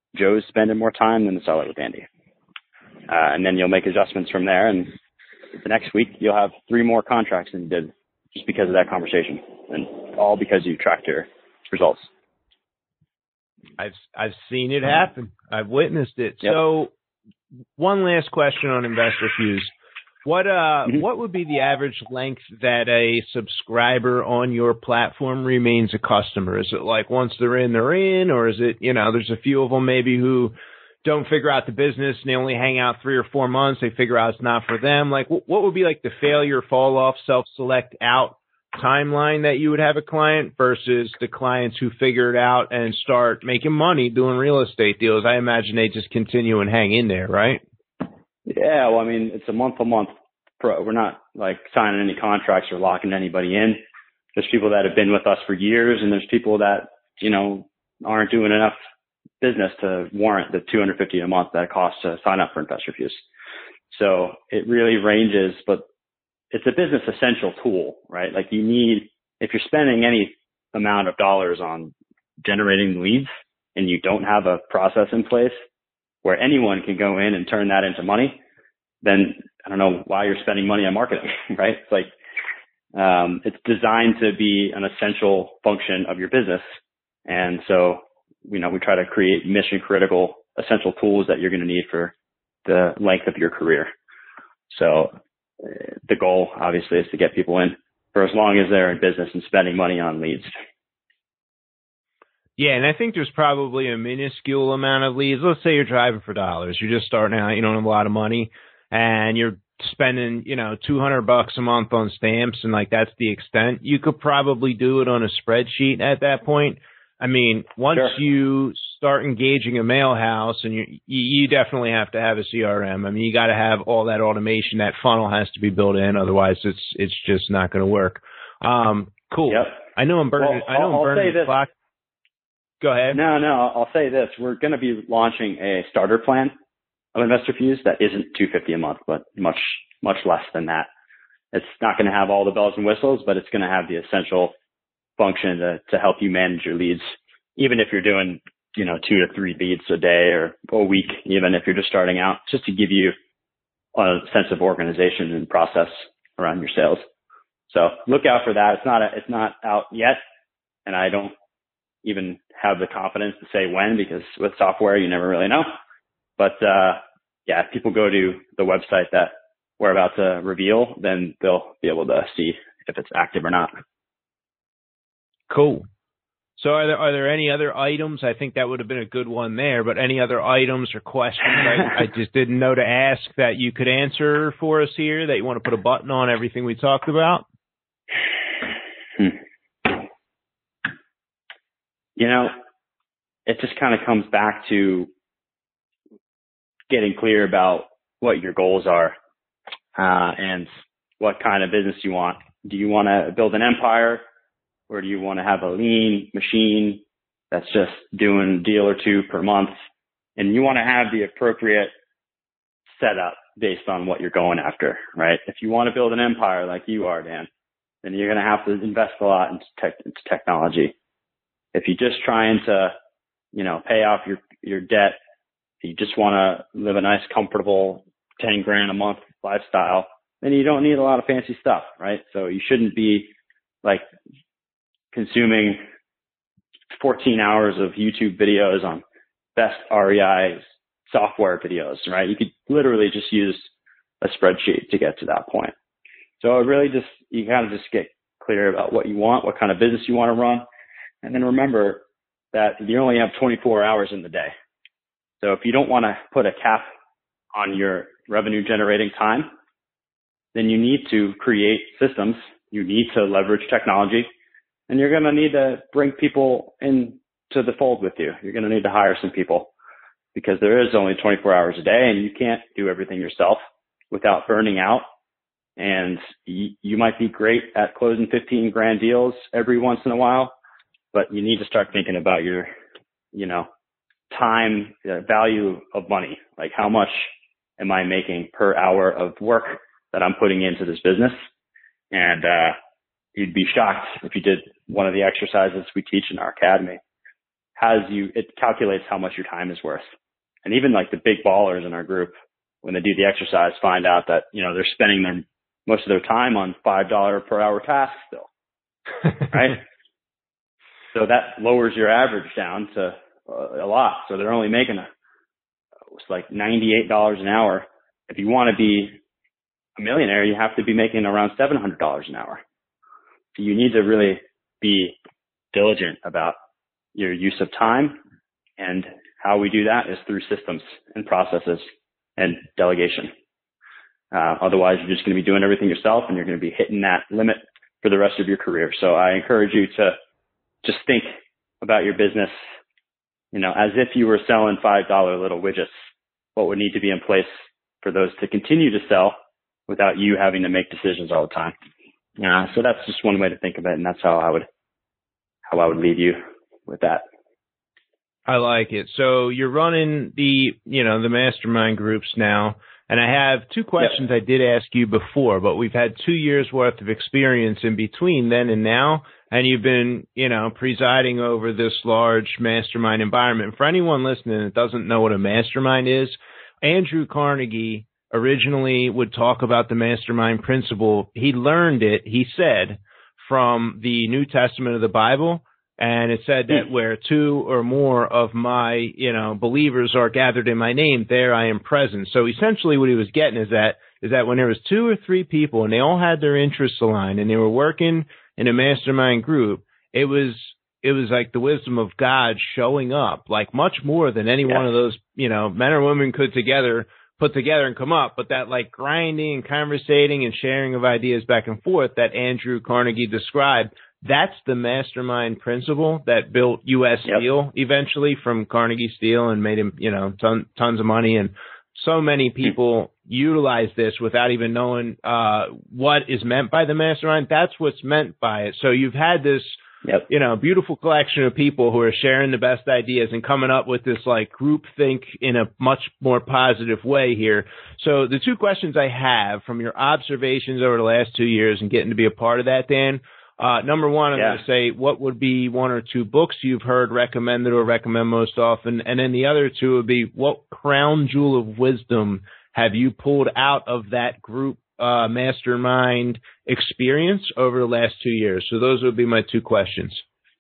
Joe's spending more time than the seller with Andy. Uh, and then you'll make adjustments from there. And the next week you'll have three more contracts than you did just because of that conversation, and all because you tracked your results. I've, I've seen it happen. I've witnessed it. Yep. So one last question on InvestorFuse. What, uh, mm-hmm. what would be the average length that a subscriber on your platform remains a customer? Is it like once they're in, they're in, or is it, you know, there's a few of them maybe who don't figure out the business and they only hang out three or four months. They figure out it's not for them. Like, what would be like the failure, fall off, self-select out timeline that you would have a client versus the clients who figure it out and start making money doing real estate deals? I imagine they just continue and hang in there, right? Yeah. Well, I mean, it's a month to month pro. We're not like signing any contracts or locking anybody in. There's people that have been with us for years, and there's people that, you know, aren't doing enough business to warrant the two hundred fifty dollars a month that it costs to sign up for InvestorFuse. So it really ranges, but it's a business essential tool, right? Like you need, if you're spending any amount of dollars on generating leads and you don't have a process in place where anyone can go in and turn that into money, then I don't know why you're spending money on marketing, right? It's like, um, it's designed to be an essential function of your business. And so, you know, we try to create mission critical, essential tools that you're going to need for the length of your career. So uh, the goal obviously is to get people in for as long as they're in business and spending money on leads. Yeah, and I think there's probably a minuscule amount of leads. Let's say you're driving for dollars. You're just starting out. You don't have a lot of money, and you're spending, you know, two hundred bucks a month on stamps, and like that's the extent. You could probably do it on a spreadsheet at that point. I mean, once Sure. you start engaging a mail house, and you you definitely have to have a C R M. I mean, you got to have all that automation. That funnel has to be built in, otherwise it's it's just not going to work. Um, cool. Yep. I know I'm burning. Well, I know I'll, I'm burning I'll say the this. clock. Go ahead. No, no, I'll say this. We're going to be launching a starter plan of InvestorFuse that isn't two hundred fifty dollars a month, but much much less than that. It's not going to have all the bells and whistles, but it's going to have the essential function to, to help you manage your leads, even if you're doing, you know, two to three leads a day or a week, even if you're just starting out, just to give you a sense of organization and process around your sales. So look out for that. It's not, a, it's not out yet. And I don't even have the confidence to say when, because with software, you never really know. But, uh, yeah, if people go to the website that we're about to reveal, then they'll be able to see if it's active or not. Cool. So are there, are there any other items? I think that would have been a good one there, but any other items or questions I, I just didn't know to ask that you could answer for us here, that you want to put a button on everything we talked about? Hmm. You know, it just kind of comes back to getting clear about what your goals are, uh, and what kind of business you want. Do you want to build an empire, or do you want to have a lean machine that's just doing a deal or two per month? And you want to have the appropriate setup based on what you're going after, right? If you want to build an empire like you are, Dan, then you're going to have to invest a lot into, tech, into technology. If you're just trying to, you know, pay off your, your debt, you just want to live a nice, comfortable ten grand a month lifestyle, then you don't need a lot of fancy stuff, right? So you shouldn't be like consuming fourteen hours of YouTube videos on best R E I software videos, right? You could literally just use a spreadsheet to get to that point. So it really just, you kind of just get clear about what you want, what kind of business you want to run. And then remember that you only have twenty-four hours in the day. So if you don't want to put a cap on your revenue generating time, then you need to create systems. You need to leverage technology, and you're going to need to bring people into the fold with you. You're going to need to hire some people, because there is only twenty-four hours a day, and you can't do everything yourself without burning out. And you, you might be great at closing fifteen grand deals every once in a while, but you need to start thinking about your, you know, time, uh, value of money. Like, how much am I making per hour of work that I'm putting into this business? And, uh, you'd be shocked if you did one of the exercises we teach in our academy, has you, it calculates how much your time is worth. And even like the big ballers in our group, when they do the exercise, find out that, you know, they're spending their, most of their time on five dollars per hour tasks still, right? So that lowers your average down to uh, a lot. So they're only making a, it's like ninety-eight dollars an hour. If you want to be a millionaire, you have to be making around seven hundred dollars an hour. So you need to really be diligent about your use of time, and how we do that is through systems and processes and delegation. Uh, otherwise, you're just going to be doing everything yourself, and you're going to be hitting that limit for the rest of your career. So I encourage you to just think about your business, you know, as if you were selling five dollar little widgets. What would need to be in place for those to continue to sell without you having to make decisions all the time? Uh, so that's just one way to think of it, and that's how I would how I would leave you with that. I like it. So you're running the, you know, the mastermind groups now, and I have two questions yep. I did ask you before, but we've had two years worth of experience in between then and now, and you've been, you know, presiding over this large mastermind environment. For anyone listening that doesn't know what a mastermind is, Andrew Carnegie originally would talk about the mastermind principle. He learned it, he said, from the New Testament of the Bible. And it said that where two or more of my, you know, believers are gathered in my name, there I am present. So essentially what he was getting is that, is that when there was two or three people and they all had their interests aligned and they were working in a mastermind group, it was, it was like the wisdom of God showing up, like much more than any yeah. one of those, you know, men or women could together, put together and come up. But that like grinding and conversating and sharing of ideas back and forth that Andrew Carnegie described, that's the mastermind principle that built U S Yep. Steel eventually from Carnegie Steel and made him, you know, ton, tons of money. And so many people utilize this without even knowing uh, what is meant by the mastermind. That's what's meant by it. So you've had this, yep. you know, beautiful collection of people who are sharing the best ideas and coming up with this like group think in a much more positive way here. So the two questions I have from your observations over the last two years and getting to be a part of that, Dan, Uh, number one, I'm yeah. going to say, what would be one or two books you've heard recommended or recommend most often? And then the other two would be, what crown jewel of wisdom have you pulled out of that group uh, mastermind experience over the last two years? So those would be my two questions.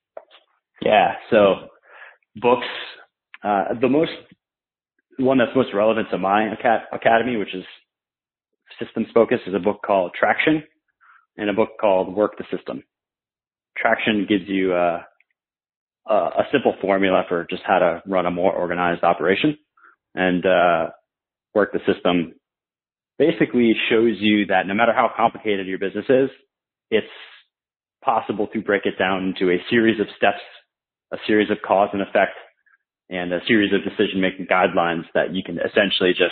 Yeah. So books, uh, the most, one that's most relevant to my academy, which is systems focused, is a book called Traction, and a book called Work the System. Traction gives you uh, a, a simple formula for just how to run a more organized operation. And uh, Work the System basically shows you that no matter how complicated your business is, it's possible to break it down into a series of steps, a series of cause and effect, and a series of decision-making guidelines that you can essentially just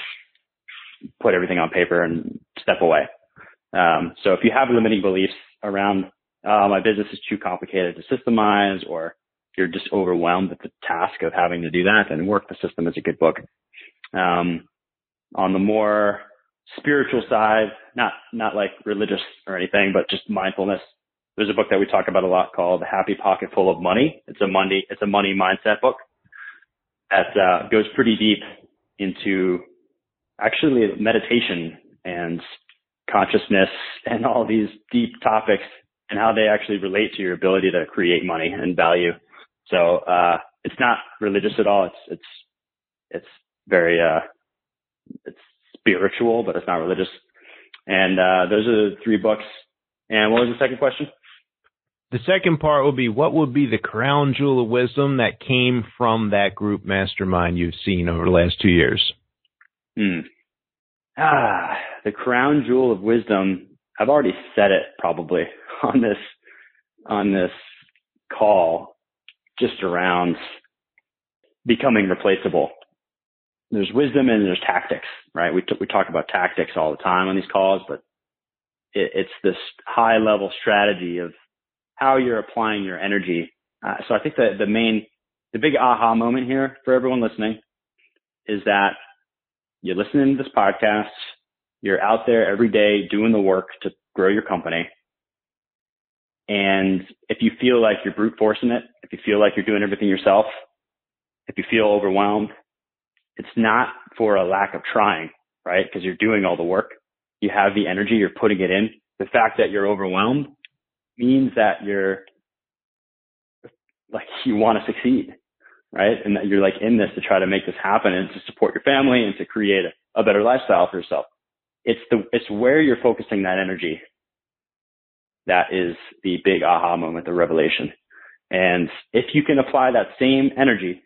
put everything on paper and step away. Um, so if you have limiting beliefs around, uh, my business is too complicated to systemize, or you're just overwhelmed with the task of having to do that, then Work the System is a good book. Um, on the more spiritual side, not, not like religious or anything, but just mindfulness, there's a book that we talk about a lot called The Happy Pocket Full of Money. It's a money, it's a money mindset book that, uh, goes pretty deep into actually meditation and consciousness and all these deep topics and how they actually relate to your ability to create money and value. So, uh, it's not religious at all. It's, it's, it's very, uh, it's spiritual, but it's not religious. And, uh, those are the three books. And what was the second question? The second part will be, what would be the crown jewel of wisdom that came from that group mastermind you've seen over the last two years? Hmm. Ah, the crown jewel of wisdom. I've already said it probably on this, on this call, just around becoming replaceable. There's wisdom and there's tactics, right? We, t- we talk about tactics all the time on these calls, but it, it's this high level strategy of how you're applying your energy. Uh, so I think that the main, the big aha moment here for everyone listening is that you're listening to this podcast, you're out there every day doing the work to grow your company. And if you feel like you're brute forcing it, if you feel like you're doing everything yourself, if you feel overwhelmed, it's not for a lack of trying, right? Because you're doing all the work. You have the energy, you're putting it in. The fact that you're overwhelmed means that you're like, you want to succeed, right? And that you're like in this to try to make this happen and to support your family and to create a, a better lifestyle for yourself. It's the, it's where you're focusing that energy. That is the big aha moment, the revelation. And if you can apply that same energy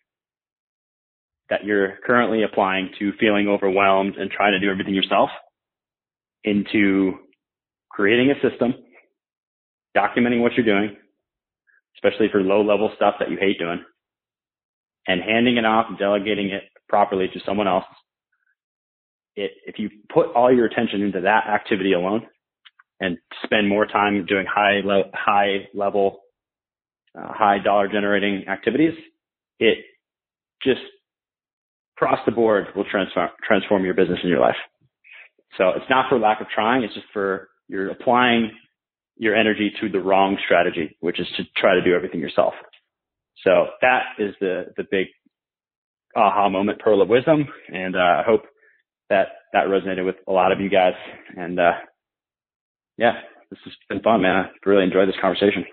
that you're currently applying to feeling overwhelmed and trying to do everything yourself into creating a system, documenting what you're doing, especially for low level stuff that you hate doing, and handing it off and delegating it properly to someone else, it, if you put all your attention into that activity alone and spend more time doing high, le- high level, uh, high dollar generating activities, it just across the board will transform, transform your business and your life. So it's not for lack of trying. It's just for you're applying your energy to the wrong strategy, which is to try to do everything yourself. So that is the, the big aha moment, pearl of wisdom. And, uh, I hope that that resonated with a lot of you guys. And, uh, yeah, this has been fun, man. I really enjoyed this conversation.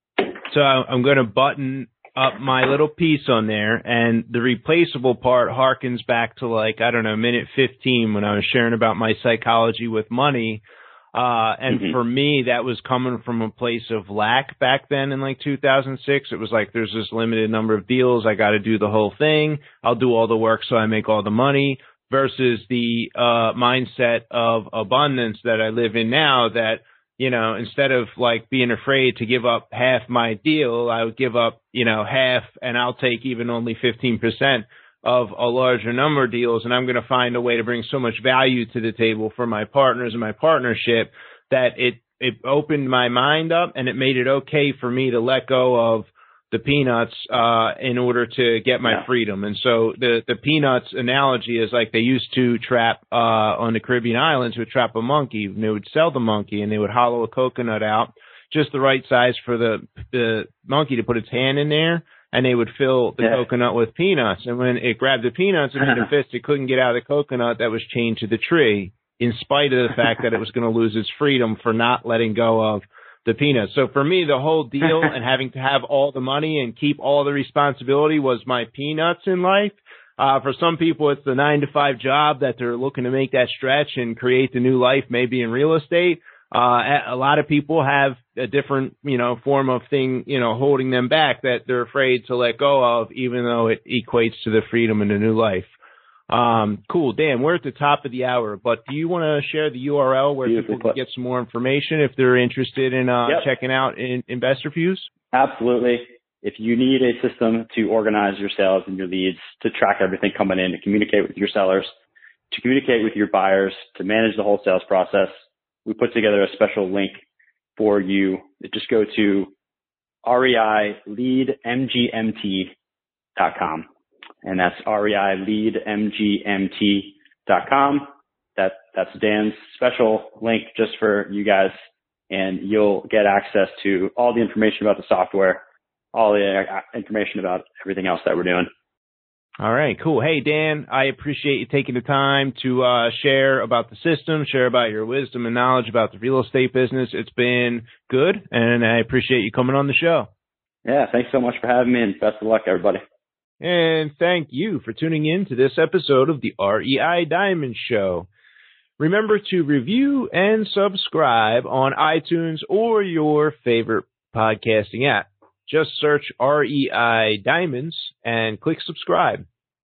So I'm going to button up my little piece on there, and the replaceable part harkens back to, like, I don't know, minute fifteen when I was sharing about my psychology with money. Uh, and mm-hmm. for me, that was coming from a place of lack back then in like two thousand six. It was like, there's this limited number of deals. I got to do the whole thing. I'll do all the work so I make all the money, versus the, uh, mindset of abundance that I live in now, that, you know, instead of like being afraid to give up half my deal, I would give up, you know, half, and I'll take even only fifteen percent of a larger number of deals. And I'm going to find a way to bring so much value to the table for my partners and my partnership that it, it opened my mind up, and it made it okay for me to let go of the peanuts, uh, in order to get my yeah. freedom. And so the, the peanuts analogy is like they used to trap, uh, on the Caribbean islands, would trap a monkey, and they would sell the monkey, and they would hollow a coconut out just the right size for the, the monkey to put its hand in there. And they would fill the yeah. coconut with peanuts. And when it grabbed the peanuts and made a fist, it couldn't get out of the coconut that was chained to the tree, in spite of the fact that it was going to lose its freedom for not letting go of the peanuts. So for me, the whole deal and having to have all the money and keep all the responsibility was my peanuts in life. Uh, for some people, it's the nine to five job that they're looking to make that stretch and create the new life, maybe in real estate. Uh, a lot of people have a different, you know, form of thing, you know, holding them back that they're afraid to let go of, even though it equates to the freedom and the new life. Um, cool. Dan, we're at the top of the hour, but do you want to share the U R L where Beautiful people can get some more information if they're interested in uh, yep. checking out in InvestorFuse? Absolutely. If you need a system to organize your sales and your leads, to track everything coming in, to communicate with your sellers, to communicate with your buyers, to manage the whole sales process, we put together a special link for you. Just go to R E I lead M G M T dot com. And that's R E I lead M G M T dot com. That, that's Dan's special link just for you guys. And you'll get access to all the information about the software, all the information about everything else that we're doing. All right, cool. Hey, Dan, I appreciate you taking the time to uh, share about the system, share about your wisdom and knowledge about the real estate business. It's been good, and I appreciate you coming on the show. Yeah, thanks so much for having me, and best of luck, everybody. And thank you for tuning in to this episode of the R E I Diamond Show. Remember to review and subscribe on iTunes or your favorite podcasting app. Just search R E I Diamonds and click subscribe.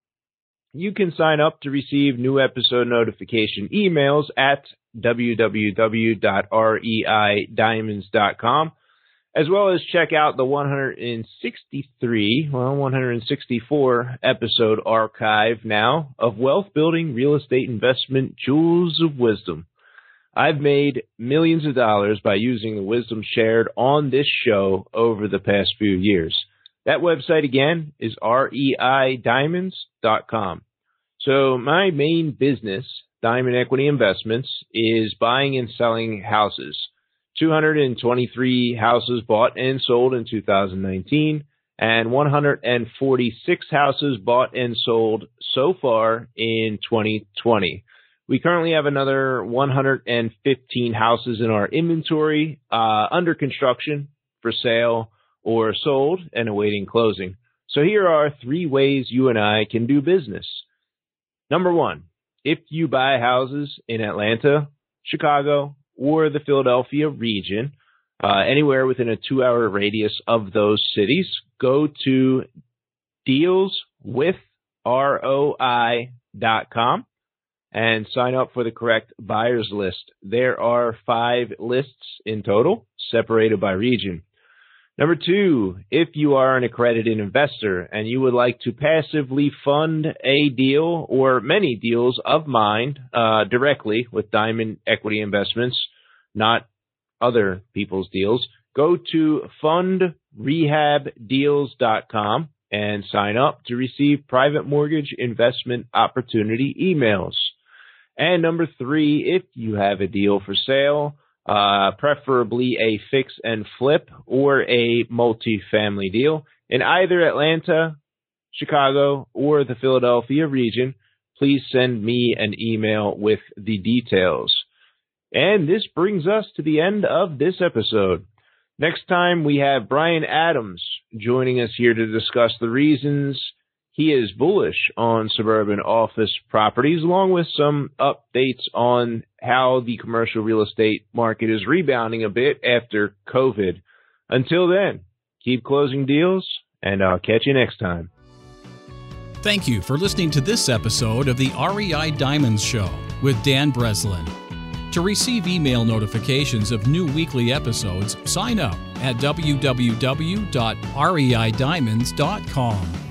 You can sign up to receive new episode notification emails at w w w dot r e i diamonds dot com, as well as check out the one hundred sixty-three, well, one hundred sixty-four episode archive now of Wealth Building Real Estate Investment Jewels of Wisdom. I've made millions of dollars by using the wisdom shared on this show over the past few years. That website again is R E I diamonds dot com. So my main business, Diamond Equity Investments, is buying and selling houses. two hundred twenty-three houses bought and sold in two thousand nineteen, and one hundred forty-six houses bought and sold so far in twenty twenty. We currently have another one hundred fifteen houses in our inventory, uh, under construction, for sale, or sold and awaiting closing. So here are three ways you and I can do business. Number one, if you buy houses in Atlanta, Chicago, or the Philadelphia region, uh, anywhere within a two-hour radius of those cities, go to deals with R O I dot com and sign up for the correct buyers list. There are five lists in total, separated by region. Number two, if you are an accredited investor and you would like to passively fund a deal or many deals of mine uh, directly with Diamond Equity Investments, not other people's deals, go to fund rehab deals dot com and sign up to receive private mortgage investment opportunity emails. And number three, if you have a deal for sale, Uh, preferably a fix and flip or a multi-family deal in either Atlanta, Chicago, or the Philadelphia region, please send me an email with the details. And this brings us to the end of this episode. Next time, we have Brian Adams joining us here to discuss the reasons he is bullish on suburban office properties, along with some updates on how the commercial real estate market is rebounding a bit after COVID. Until then, keep closing deals, and I'll catch you next time. Thank you for listening to this episode of the R E I Diamonds Show with Dan Breslin. To receive email notifications of new weekly episodes, sign up at w w w dot r e i diamonds dot com.